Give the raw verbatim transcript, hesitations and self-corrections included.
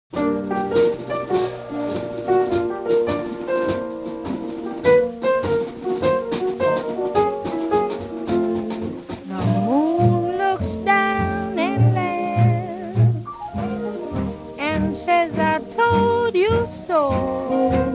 The moon looks down and laughs and says, I told you so.